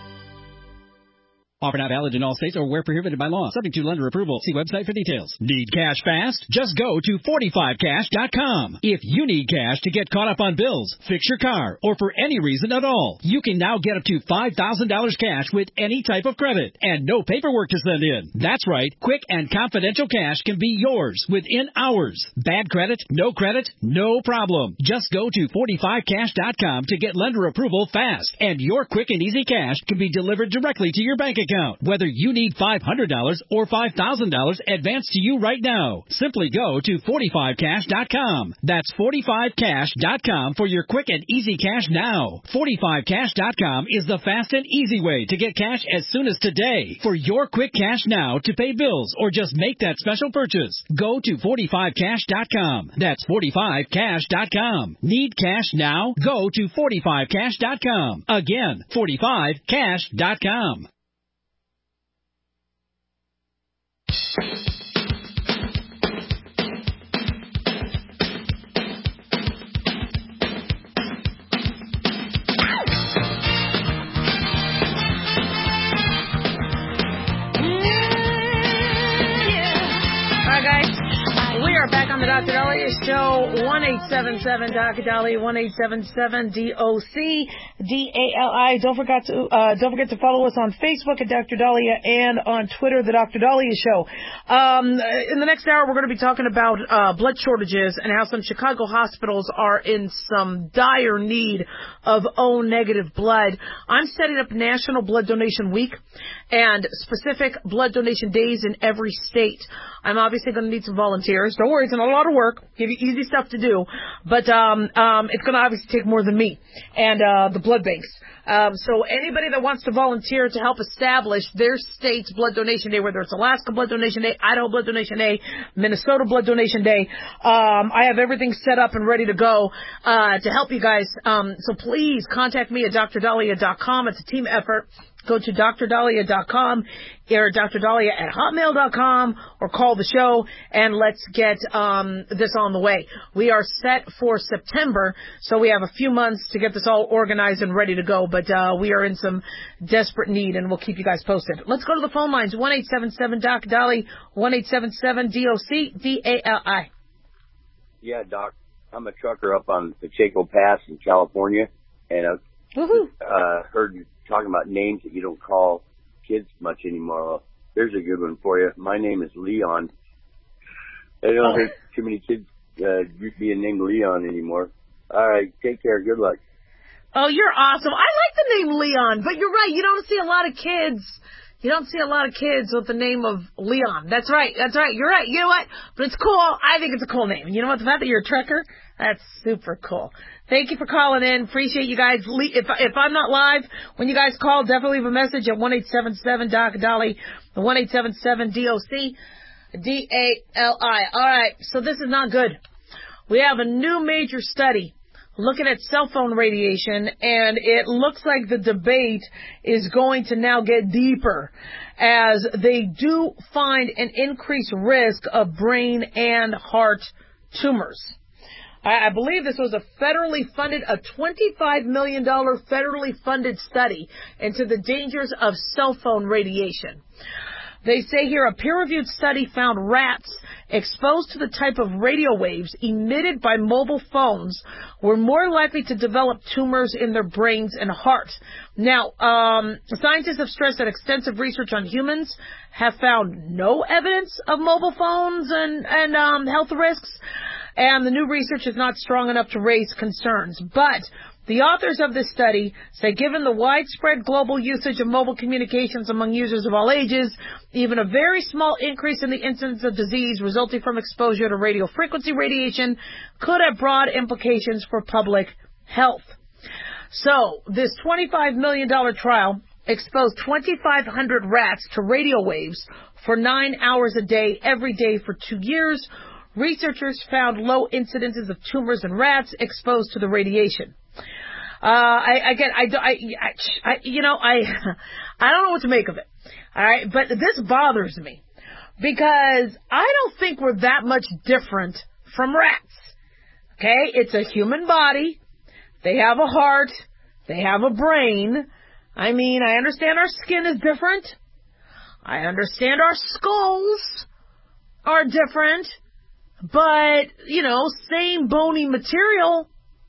Offer not valid in all states or where prohibited by law. Subject to lender approval. See website for details. Need cash fast? Just go to forty-five cash dot com. If you need cash to get caught up on bills, fix your car, or for any reason at all, you can now get up to five thousand dollars cash with any type of credit and no paperwork to send in. That's right. Quick and confidential cash can be yours within hours. Bad credit? No credit? No problem. Just go to forty-five cash dot com to get lender approval fast, and your quick and easy cash can be delivered directly to your bank account. Whether you need five hundred dollars or five thousand dollars advanced to you right now, simply go to forty-five cash dot com. That's forty-five cash dot com for your quick and easy cash now. forty-five cash dot com is the fast and easy way to get cash as soon as today. For your quick cash now to pay bills or just make that special purchase, go to forty-five cash dot com. That's forty-five cash dot com. Need cash now? Go to forty-five cash dot com. Again, forty-five cash dot com. We are back on the Doctor Dahlia Show. one eight seven seven Doctor Dahlia, one eight seven seven D O C D A L I. Don't forget to uh, don't forget to follow us on Facebook at Doctor Dahlia and on Twitter, the Doctor Dahlia Show. Um, in the next hour, we're going to be talking about uh, blood shortages and how some Chicago hospitals are in some dire need of O negative blood. I'm setting up National Blood Donation Week and specific blood donation days in every state. I'm obviously going to need some volunteers. Don't worry, it's not a lot of work. Give you easy stuff to do. But um, um, it's going to obviously take more than me and uh, the blood banks. Um, so anybody that wants to volunteer to help establish their state's blood donation day, whether it's Alaska Blood Donation Day, Idaho Blood Donation Day, Minnesota Blood Donation Day, um, I have everything set up and ready to go uh, to help you guys. Um, so please contact me at D R dahlia dot com. It's a team effort. Go to D R dahlia dot com or D R dahlia at hotmail dot com or call the show and let's get um, this on the way. We are set for September, so we have a few months to get this all organized and ready to go, but uh, we are in some desperate need and we'll keep you guys posted. Let's go to the phone lines, one eight seven seven D O C Dahlia, one eight seven seven D O C D A L I. Yeah, Doc. I'm a trucker up on Pacheco Pass in California, and I've uh, heard you talking about names that you don't call kids much anymore. Well, here's a good one for you. My name is Leon. I don't oh. hear too many kids uh, being named Leon anymore. All right, take care. Good luck. Oh, you're awesome. I like the name Leon, but you're right. You don't see a lot of kids. You don't see a lot of kids with the name of Leon. That's right. That's right. You're right. You know what? But it's cool. I think it's a cool name. You know what? The fact that you're a trucker, that's super cool. Thank you for calling in. Appreciate you guys. If if I'm not live, when you guys call, definitely leave a message at one eight seven seven D O C Dahlia, one eight seven seven D O C D A L I. All right. So this is not good. We have a new major study looking at cell phone radiation, and it looks like the debate is going to now get deeper as they do find an increased risk of brain and heart tumors. I believe this was a federally funded, a twenty-five million dollars federally funded study into the dangers of cell phone radiation. They say here a peer-reviewed study found rats exposed to the type of radio waves emitted by mobile phones were more likely to develop tumors in their brains and hearts. Now, um, scientists have stressed that extensive research on humans have found no evidence of mobile phones and, and um, health risks, and the new research is not strong enough to raise concerns. But the authors of this study say given the widespread global usage of mobile communications among users of all ages, even a very small increase in the incidence of disease resulting from exposure to radio frequency radiation could have broad implications for public health. So this twenty-five million dollars trial exposed twenty-five hundred rats to radio waves for nine hours a day, every day for two years. Researchers found low incidences of tumors in rats exposed to the radiation. Uh, I, again, I, I, I, you know, I, I don't know what to make of it. All right. But this bothers me because I don't think we're that much different from rats. Okay. It's a human body. They have a heart. They have a brain. I mean, I understand our skin is different. I understand our skulls are different, but, you know, same bony material.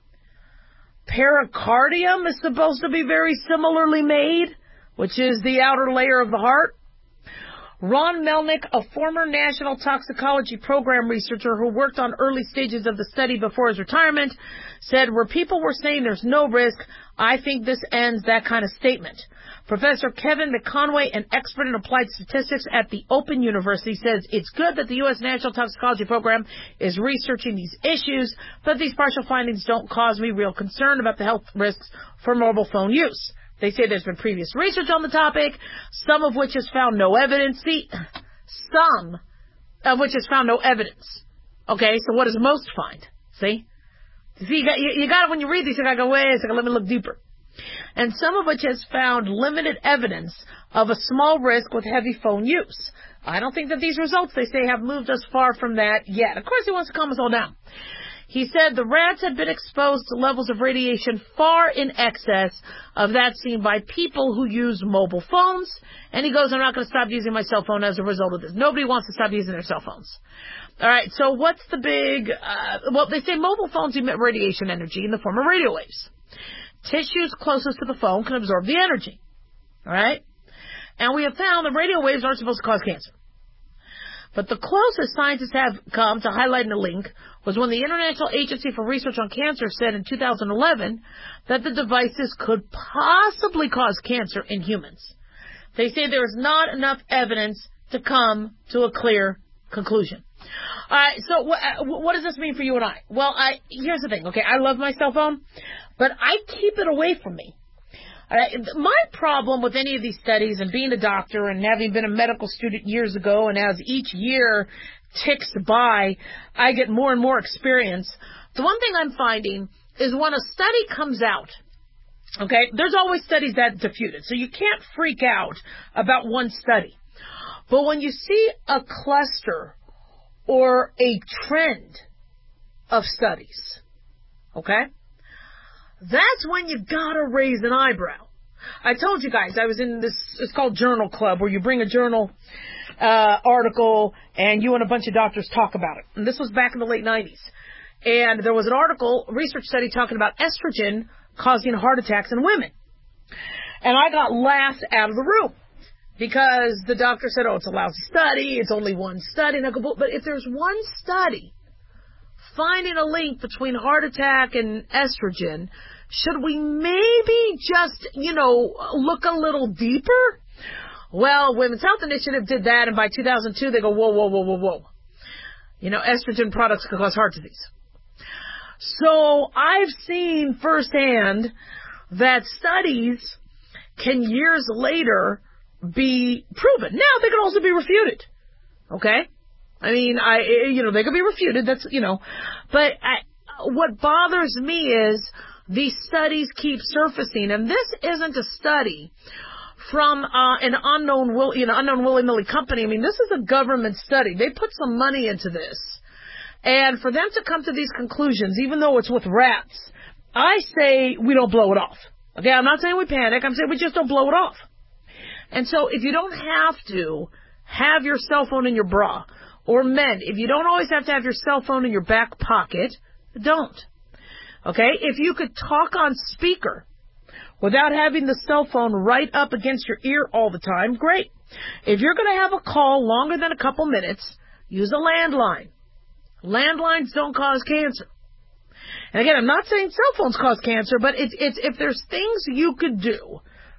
Pericardium is supposed to be very similarly made, which is the outer layer of the heart. Ron Melnick, a former National Toxicology Program researcher who worked on early stages of the study before his retirement, said where people were saying there's no risk, I think this ends that kind of statement. Professor Kevin McConway, an expert in applied statistics at the Open University, says it's good that the U S National Toxicology Program is researching these issues, but these partial findings don't cause me real concern about the health risks for mobile phone use. They say there's been previous research on the topic, some of which has found no evidence. See, some of which has found no evidence. Okay, so what does most find? See? See, you got, you, you got it when you read these, you got to go, wait a second, let me look deeper. And some of which has found limited evidence of a small risk with heavy phone use. I don't think that these results, they say, have moved us far from that yet. Of course, he wants to calm us all down. He said the rats had been exposed to levels of radiation far in excess of that seen by people who use mobile phones. And he goes, I'm not going to stop using my cell phone as a result of this. Nobody wants to stop using their cell phones. All right, so what's the big, uh, well, they say mobile phones emit radiation energy in the form of radio waves. Tissues closest to the phone can absorb the energy. All right? And we have found that radio waves aren't supposed to cause cancer. But the closest scientists have come to highlighting the link was when the International Agency for Research on Cancer said in two thousand eleven that the devices could possibly cause cancer in humans. They say there is not enough evidence to come to a clear conclusion. All right, so wh- what does this mean for you and I? Well, I here's the thing, okay? I love my cell phone, but I keep it away from me. All right, my problem with any of these studies and being a doctor and having been a medical student years ago, and as each year ticks by, I get more and more experience. The one thing I'm finding is when a study comes out, okay, there's always studies that defute it, so you can't freak out about one study. But when you see a cluster or a trend of studies, okay, that's when you gotta raise an eyebrow. I told you guys, I was in this, it's called Journal Club, where you bring a journal uh, article and you and a bunch of doctors talk about it. And this was back in the late nineties. And there was an article, research study talking about estrogen causing heart attacks in women. And I got laughed out of the room because the doctor said, oh, it's a lousy study, it's only one study. And I go, but if there's one study finding a link between heart attack and estrogen, should we maybe just, you know, look a little deeper? Well, Women's Health Initiative did that, and by two thousand two, they go, whoa, whoa, whoa, whoa, whoa. You know, estrogen products can cause heart disease. So I've seen firsthand that studies can years later be proven. Now, they can also be refuted. Okay? I mean, I, you know, they can be refuted. That's, you know, but I, what bothers me is these studies keep surfacing, and this isn't a study from uh, an unknown, will, you know, unknown willy-nilly company. I mean, this is a government study. They put some money into this, and for them to come to these conclusions, even though it's with rats, I say we don't blow it off. Okay, I'm not saying we panic. I'm saying we just don't blow it off. And so, if you don't have to have your cell phone in your bra, or men, if you don't always have to have your cell phone in your back pocket, don't. Okay? If you could talk on speaker without having the cell phone right up against your ear all the time, great. If you're going to have a call longer than a couple minutes, use a landline. Landlines don't cause cancer. And again, I'm not saying cell phones cause cancer, but it's, it's if there's things you could do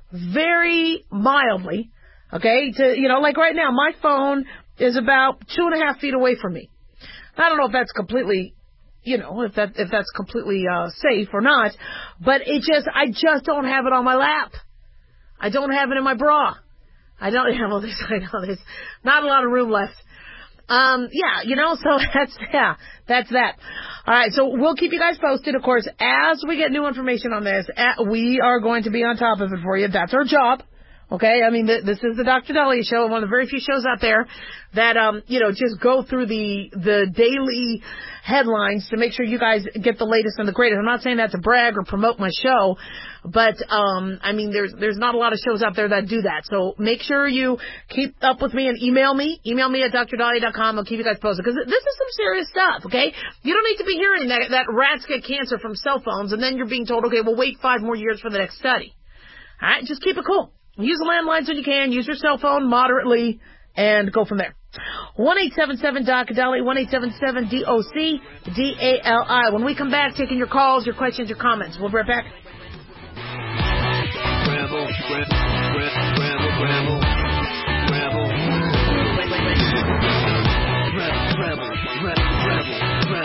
very mildly, okay, to, you know, like right now, my phone is about two and a half feet away from me. I don't know if that's completely, you know, if that if that's completely uh, safe or not, but it just, I just don't have it on my lap. I don't have it in my bra. I don't have all this. I know there's not a lot of room left. Um, yeah, you know, so that's, yeah, that's that. All right, so we'll keep you guys posted. Of course, as we get new information on this, we are going to be on top of it for you. That's our job. Okay, I mean, this is the Doctor Dahlia Show, one of the very few shows out there that, um, you know, just go through the the daily headlines to make sure you guys get the latest and the greatest. I'm not saying that to brag or promote my show, but, um, I mean, there's there's not a lot of shows out there that do that. So make sure you keep up with me and email me. Email me at d r dahlia dot com. I'll keep you guys posted, because this is some serious stuff, okay? You don't need to be hearing that, that rats get cancer from cell phones, and then you're being told, okay, well, wait five more years for the next study. All right, just keep it cool. Use the landlines when you can. Use your cell phone moderately and go from there. one eight seven seven D O C D A L I, one eight seven seven D O C D A L I. When we come back, taking your calls, your questions, your comments. We'll be right back. Rebel, rebel, rebel, rebel, rebel, rebel, rebel,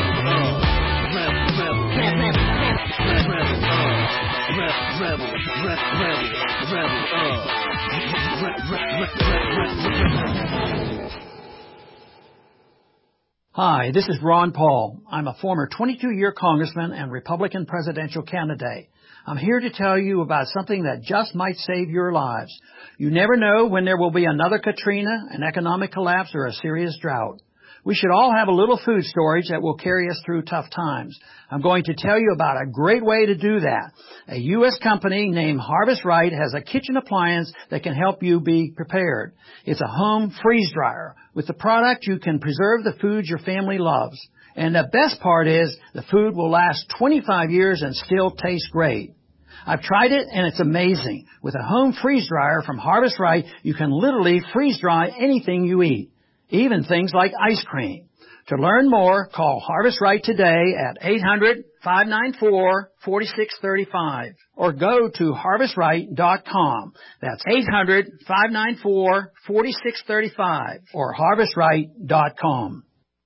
Hi, this is Ron Paul. I'm a former twenty-two-year congressman and Republican presidential candidate. I'm here to tell you about something that just might save your lives. You never know when there will be another Katrina, an economic collapse, or a serious drought. We should all have a little food storage that will carry us through tough times. I'm going to tell you about a great way to do that. A U S company named Harvest Right has a kitchen appliance that can help you be prepared. It's a home freeze dryer. With the product, you can preserve the foods your family loves. And the best part is the food will last twenty-five years and still taste great. I've tried it and it's amazing. With a home freeze dryer from Harvest Right, you can literally freeze dry anything you eat, even things like ice cream. To learn more, call Harvest Right today at eight hundred, five nine four, four six three five or go to harvest right dot com. That's eight hundred, five nine four, four six three five or harvest right dot com.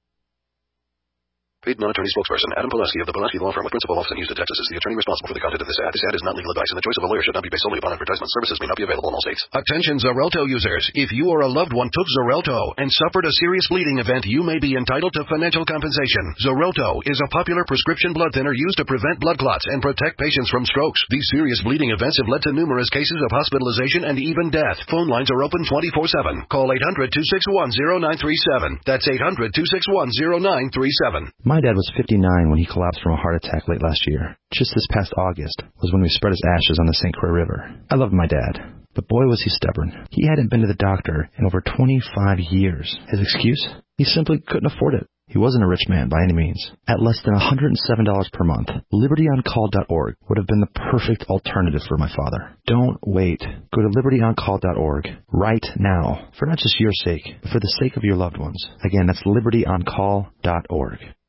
Paid non-attorney spokesperson Adam Pulaski of the Pulaski Law Firm with principal office in Houston, Texas is the attorney responsible for the content of this ad. This ad is not legal advice, and the choice of a lawyer should not be based solely upon advertisement. Services may not be available in all states. Attention Xarelto users. If you or a loved one took Xarelto and suffered a serious bleeding event, you may be entitled to financial compensation. Xarelto is a popular prescription blood thinner used to prevent blood clots and protect patients from strokes. These serious bleeding events have led to numerous cases of hospitalization and even death. Phone lines are open twenty-four seven. Call eight hundred, two six one, zero nine three seven. That's eight hundred, two six one, zero nine three seven. My dad was fifty-nine when he collapsed from a heart attack late last year. Just this past August was when we spread his ashes on the Saint Croix River. I loved my dad, but boy was he stubborn. He hadn't been to the doctor in over twenty-five years. His excuse? He simply couldn't afford it. He wasn't a rich man by any means. At less than one hundred seven dollars per month, liberty on call dot org would have been the perfect alternative for my father. Don't wait. Go to liberty on call dot org right now, for not just your sake, but for the sake of your loved ones. Again, that's liberty on call dot org.